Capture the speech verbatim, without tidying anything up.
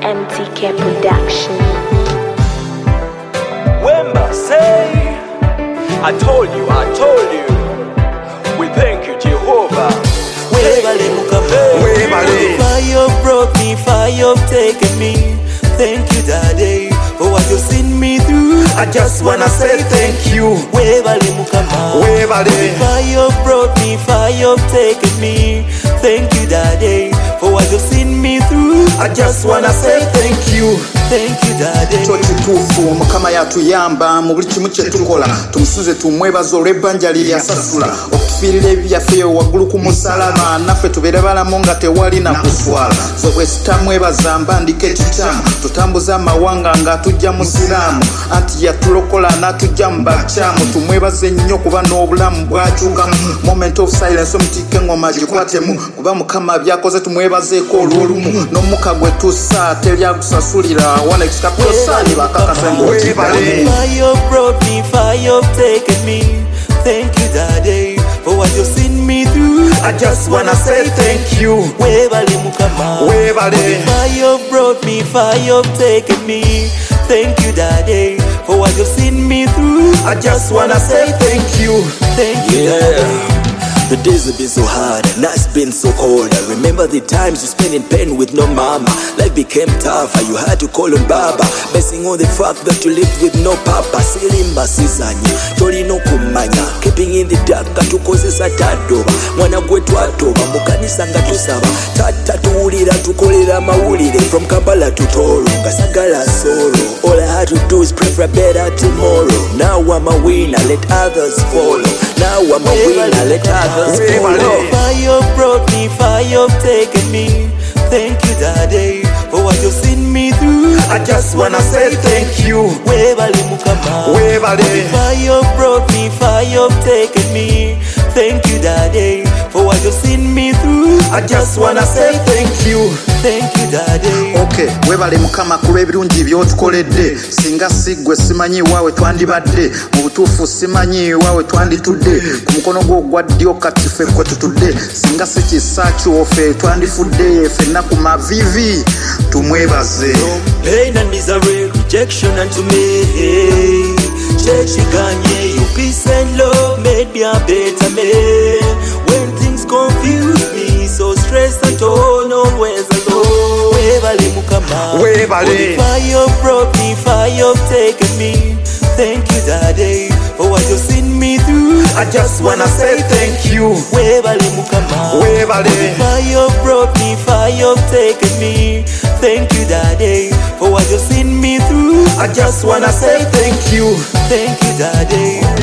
M T K Production. Wemba say, I told you, I told you. We thank you, Jehovah. Webale mukama, Webale. fire brought me, fire taken me. Thank you, Daddy, for what you've seen me through. I just wanna say thank you. Webale mukama, Webale. fire brought me, fire taken me. Thank you, Daddy, for what you've seen me through. I just wanna say thank you. Thank you, Daddy. Kyo kituufu Mukama yatuyamba mu buli kimu kye tukola, tumusinze tumwebaza olw'ebbanja lye yasasula okufiirira ebyaffe waggulu ku musalaba, naffe tubeere balamu nga tewali na kuswala. Ze bwe sitamwebaza mbandika ekitamu, tutambuza amawanga ng'atujja mu siraamu, anti yatulokola n'atujja mu bakyamu. Tumwebaze nnyo kuba n'obulamu bwakyukamu. Moment of silence, omutiike engoma gikwatemu, kuba Mukama byakoze tumwebazeeko olw'olumu. N'omuka gwe tussa teryagusasulira. Fire brought me, fire taken me. Thank you, Daddy, for what you've seen me through. I just wanna say thank you. Webale mukama, Webale. fire brought me, fire taken me. Thank you, Daddy, for what you've seen me through. I just wanna say thank you. Thank you, Yeah. Daddy. The days have been so hard, nights been so cold. I remember the times you spent in pain with no mama. Life became tougher, you had to call on Baba, basing on the fact that you lived with no papa. Sirimba sizanye, tolino kumanya, keeping in the dark katukozesa tadoba. Mwana gwe twatoba, mukanisa nga tusaba, tata tuwulira tukolera mawulire. From Kampala to Toro, ngasagala sorrow. All I had to do is pray for a better tomorrow. Now I'm a winner, let others follow. Now I'm a winner, let others follow. Fire brought me, fire taken me. Thank you, Daddy, for what you've seen me through. I just wanna say thank you. Webale mukama, Webale. fire brought me, fire taken me. Thank you, Daddy, for what you've seen me through. I just wanna say thank you. Thank you, Daddy. Okay, webale Mukama ku lw'ebirungi by'otukoledde. Singa siggwe simanyi waawe twandibadde, mu butuufu simanyi waawe twanditudde. Ku mukono gwo ogwa ddyo kati ffe kwe tutudde, singa si kisa kyo ffe twandifudde. Ffenna ku mavivi tumwebaze. Pain and misery, rejection unto me. Chechiganye, your peace and love made me a better man. When things confuse me, so stressed and torn, always alone. Webale mukama, Webale. fire brought me, fire taken me. Thank you, Daddy, for what you've seen me through. I just wanna say thank you. Webale mukama, Webale. fire brought me, fire taken me. Thank you, Daddy, for what you've seen me through. I just wanna say thank you. Thank you, Daddy.